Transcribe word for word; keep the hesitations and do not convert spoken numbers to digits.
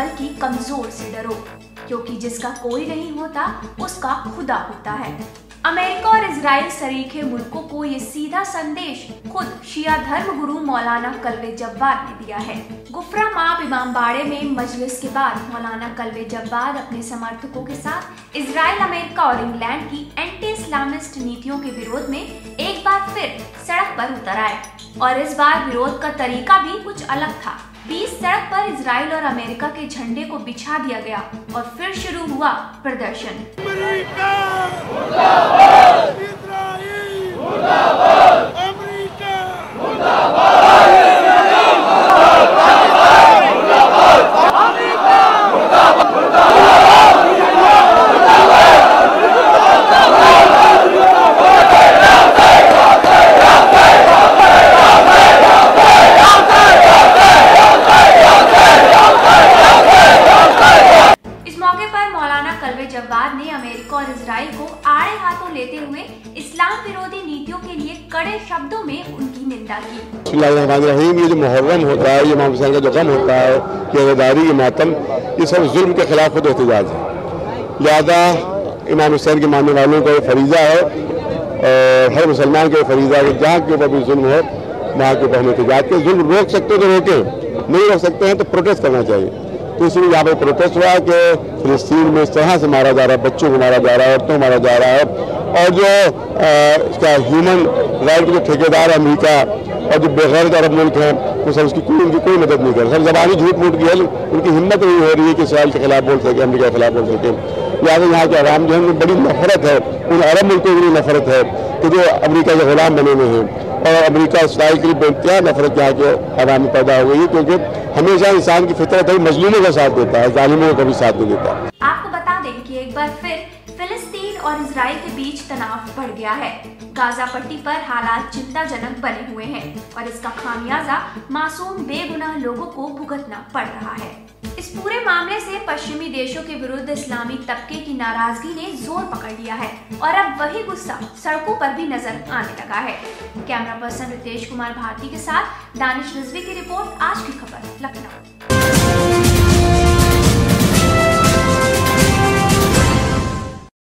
बल्कि कमजोर से डरो, क्योंकि जिसका कोई नहीं होता उसका खुदा होता है। अमेरिका और इजराइल सरीखे मुल्कों को ये सीधा संदेश खुद शिया धर्म गुरु मौलाना कल्बे जव्वाद ने दिया है। गुफरा माप इमामबाड़े में मजलिस के बाद मौलाना कल्बे जव्वाद अपने समर्थकों के साथ इजराइल, अमेरिका और इंग्लैंड की एंटी इस्लामिस्ट नीतियों के विरोध में एक बार फिर सड़क पर उतर आए और इस बार विरोध का तरीका भी कुछ अलग था। बीच सड़क पर इजराइल और अमेरिका के झंडे को बिछा दिया गया और फिर शुरू हुआ प्रदर्शन। अमेरिका मुर्दाबाद, इजराइल मुर्दाबाद, अमेरिका मुर्दाबाद, जव्वाद ने अमेरिका और इजराइल को आड़े हाथों लेते हुए इस्लाम विरोधी नीतियों के लिए कड़े शब्दों में उनकी निंदा की। ये जो मुहर्रम होता है, ये इमाम हुसैन का जो गम होता है, ये अज़ादारी, ये मातम, ये सब जुल्म के खिलाफ खुद एहतजाज है। लिहाजा इमाम हुसैन के मानने वालों का ये फरीजा है और हर मुसलमान का फरीजा है कि जहाँ के ऊपर भी जुल्म हो वहाँ के ऊपर हम एहतजाज के जुल्म रोक सकते हो तो रोकें, नहीं रोक सकते हैं तो प्रोटेस्ट करना चाहिए। तो इसलिए यहाँ पर प्रोटेस्ट हुआ कि फिलिस्तीन में इस तरह से मारा जा रहा है, बच्चों को मारा जा रहा है, औरतों को मारा जा रहा है और जो इसका ह्यूमन राइट के ठेकेदार अमेरिका और जो बेगैरत अरब मुल्क हैं वो सब उसकी कोई उनकी कोई मदद नहीं कर रहे। सब जबानी झूठ मूठ की है, उनकी हिम्मत नहीं हो रही है कि इसराइल के खिलाफ बोल सके, अमेरिका के खिलाफ बोल सके। लिहाजा यहाँ के आवाम जो है बड़ी नफरत है, उन अरब मुल्कों की नफरत है कि जो अमेरिका के गुलाम बने हुए हैं और अमेरिका इसराइल के लिए बेइंतहा नफरत यहाँ के आवाम में पैदा हो गई है, क्योंकि हमेशा इंसान की फितरत है मजलूमों का साथ देता है, जालिमों का कभी साथ नहीं देता। आपको बता दें कि एक बार फिर फिलिस्तीन और इजराइल के बीच तनाव बढ़ गया है। गाजा पट्टी पर हालात चिंताजनक बने हुए हैं और इसका खामियाजा मासूम बेगुनाह लोगों को भुगतना पड़ रहा है। इस पूरे मामले से पश्चिमी देशों के विरुद्ध इस्लामी तबके की नाराजगी ने जोर पकड़ लिया है और अब वही गुस्सा सड़कों पर भी नजर आने लगा है। कैमरा पर्सन रितेश कुमार भारती के साथ दानिश रिजवी की रिपोर्ट, आज की खबर, लखनऊ।